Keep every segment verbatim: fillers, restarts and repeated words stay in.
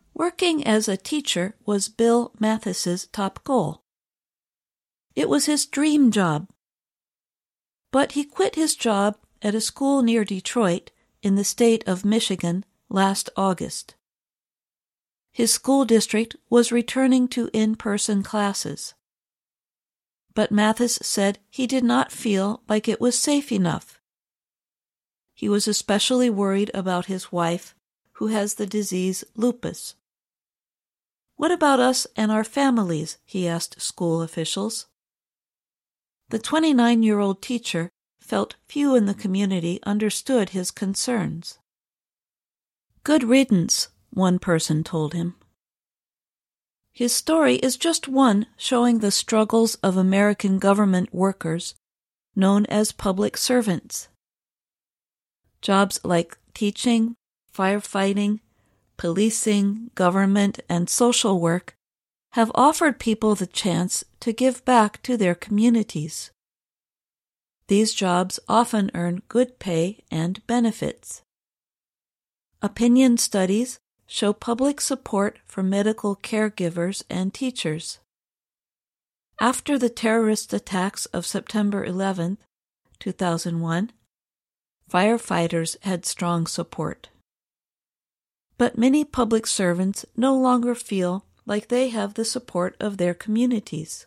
Working as a teacher was Bill Mathis's top goal. It was his dream job. But he quit his job at a school near Detroit in the state of Michigan last August. His school district was returning to in-person classes. But Mathis said he did not feel like it was safe enough. He was especially worried about his wife, who has the disease lupus. "What about us and our families?" he asked school officials. The twenty-nine-year-old teacher felt few in the community understood his concerns. "Good riddance," one person told him. His story is just one showing the struggles of American government workers, known as public servants. Jobs like teaching, firefighting, policing, government, and social work have offered people the chance to give back to their communities. These jobs often earn good pay and benefits. Opinion studies show public support for medical caregivers and teachers. After the terrorist attacks of September eleventh, two thousand one, firefighters had strong support. But many public servants no longer feel like they have the support of their communities.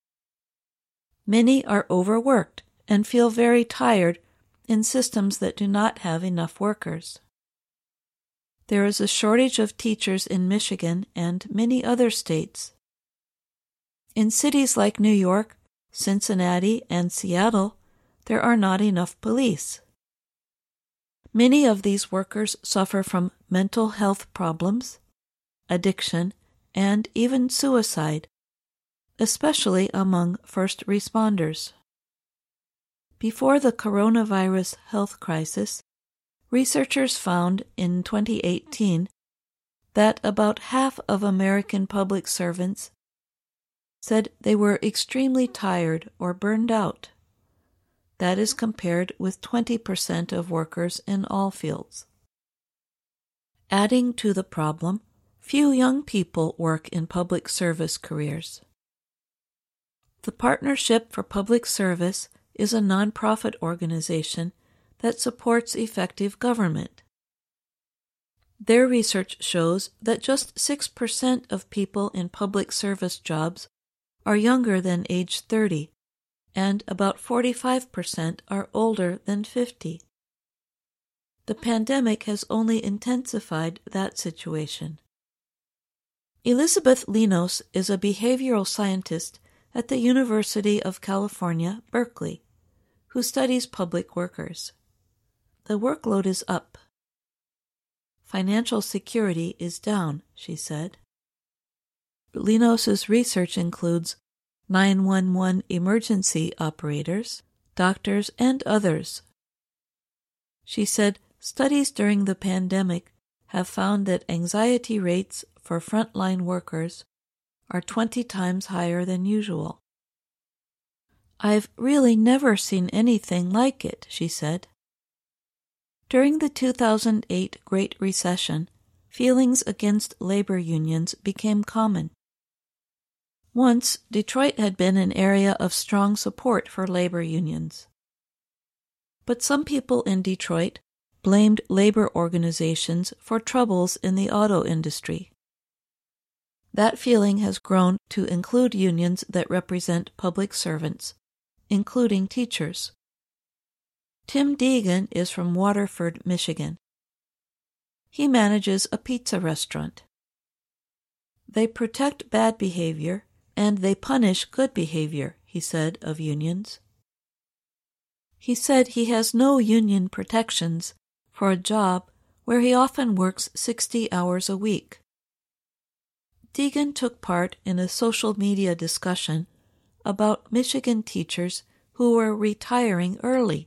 Many are overworked and feel very tired in systems that do not have enough workers. There is a shortage of teachers in Michigan and many other states. In cities like New York, Cincinnati, and Seattle, there are not enough police. Many of these workers suffer from mental health problems, addiction, and even suicide, especially among first responders. Before the coronavirus health crisis, researchers found in twenty eighteen that about half of American public servants said they were extremely tired or burned out. That is compared with twenty percent of workers in all fields. Adding to the problem, few young people work in public service careers. The Partnership for Public Service is a nonprofit organization that supports effective government. Their research shows that just six percent of people in public service jobs are younger than age thirty, and about forty-five percent are older than fifty. The pandemic has only intensified that situation. Elizabeth Linos is a behavioral scientist at the University of California, Berkeley, who studies public workers. The workload is up. Financial security is down, she said. Linos's research includes nine one one emergency operators, doctors, and others. She said studies during the pandemic have found that anxiety rates for frontline workers are twenty times higher than usual. "I've really never seen anything like it," she said. During the two thousand eight Great Recession, feelings against labor unions became common. Once, Detroit had been an area of strong support for labor unions. But some people in Detroit blamed labor organizations for troubles in the auto industry. That feeling has grown to include unions that represent public servants, including teachers. Tim Deegan is from Waterford, Michigan. He manages a pizza restaurant. "They protect bad behavior and they punish good behavior," he said of unions. He said he has no union protections for a job where he often works sixty hours a week. Deegan took part in a social media discussion about Michigan teachers who were retiring early.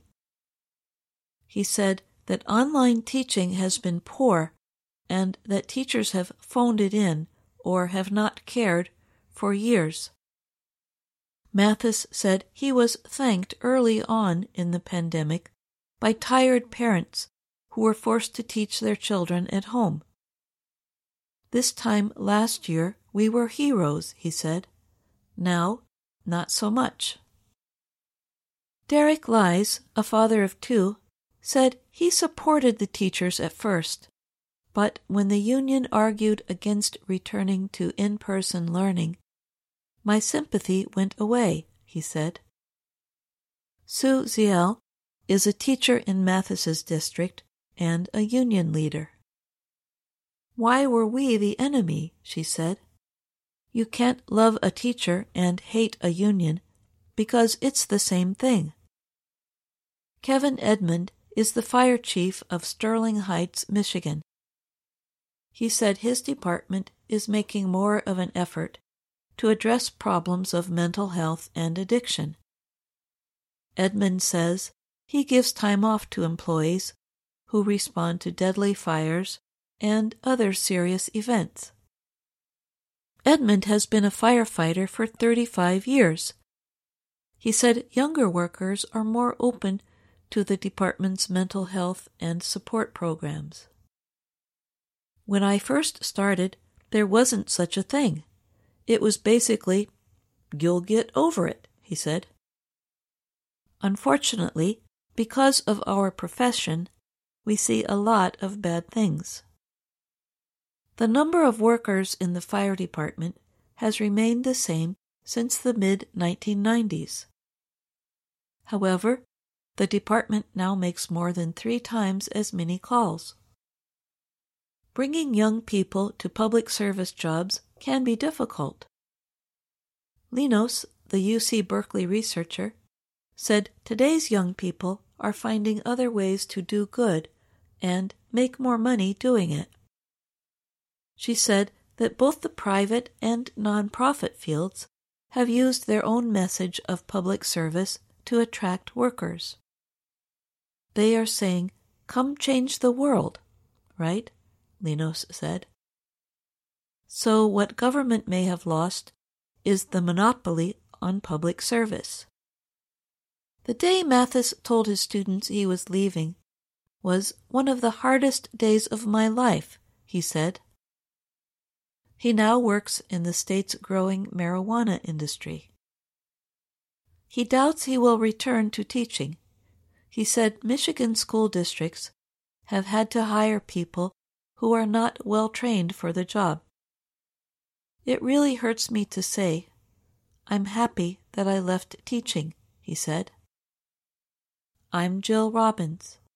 He said that online teaching has been poor and that teachers have phoned it in or have not cared for years. Mathis said he was thanked early on in the pandemic by tired parents who were forced to teach their children at home. This time last year we were heroes, he said. Now, not so much. Derek Lies, a father of two, said he supported the teachers at first, but when the union argued against returning to in-person learning, my sympathy went away, he said. Sue Ziel is a teacher in Mathis's district and a union leader. Why were we the enemy, she said. You can't love a teacher and hate a union because it's the same thing. Kevin Edmond is the fire chief of Sterling Heights, Michigan. He said his department is making more of an effort to address problems of mental health and addiction. Edmond says he gives time off to employees who respond to deadly fires and other serious events. Edmond has been a firefighter for thirty-five years. He said younger workers are more open to the department's mental health and support programs. When I first started, there wasn't such a thing. It was basically, you'll get over it, he said. Unfortunately, because of our profession, we see a lot of bad things. The number of workers in the fire department has remained the same since the mid nineteen nineties. However, the department now makes more than three times as many calls. Bringing young people to public service jobs can be difficult. Linos, the U C Berkeley researcher, said today's young people are finding other ways to do good and make more money doing it. She said that both the private and nonprofit fields have used their own message of public service to attract workers. They are saying, "Come change the world," right? Linos said. So what government may have lost is the monopoly on public service. The day Mathis told his students he was leaving was one of the hardest days of my life, he said. He now works in the state's growing marijuana industry. He doubts he will return to teaching. He said Michigan school districts have had to hire people who are not well trained for the job. It really hurts me to say, I'm happy that I left teaching, he said. I'm Jill Robbins.